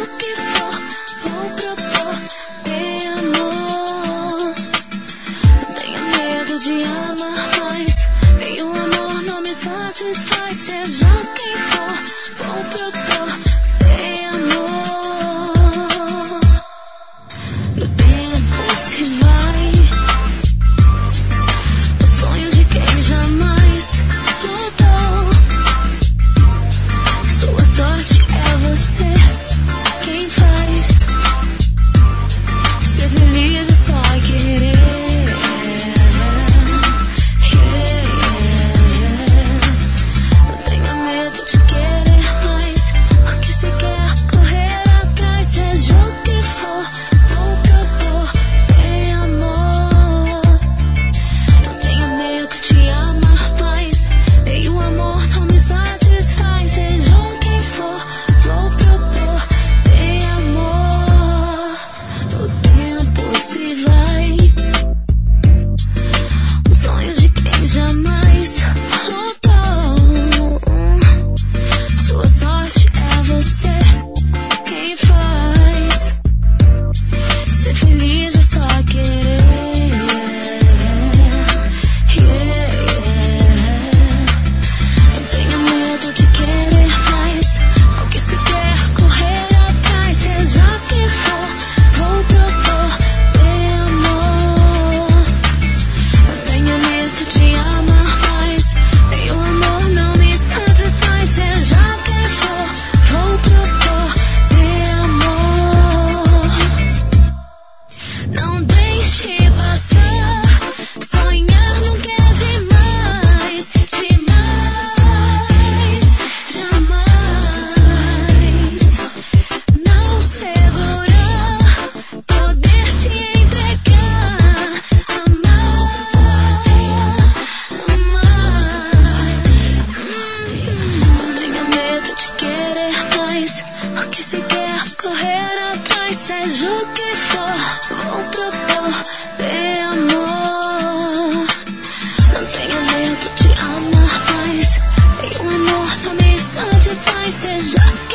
o que for, vou propor ter amor. Não tenha medo de amar mais, e o amor não me satisfaz. Seja quem for, vou propor ter amor. No tempo se vai os sonhos de quem jamais lutou. Sua sorte é você quem faz. Ser feliz é só querer. Não tenha medo de querer mais, porque se quer correr atrás, seja o que for, vou propor ter amor. Não tenha medo de amar mais, e o amor não me satisfaz. Seja o que for, vou propor ter amor. O tempo se vai, os sonhos de quem jamais lutou. Sua sorte é você quem faz. Ser feliz é só querer. Não tenha medo de querer mais, porque se quer correr atrás, seja quem for, vou propor ter amor. Não tenha medo de amar mais, e o amor não me satisfaz. Seja quem for, vou propor ter amor. Não deixe passar, sonhar nunca é demais, demais, jamais. Não segurar, poder se entregar, amar, amar. Não tenha medo de querer mais, porque se quer correr atrás, seja o que for, vou propor ter amor. Não tenha medo de amar mais, e o amor não me satisfaz. Seja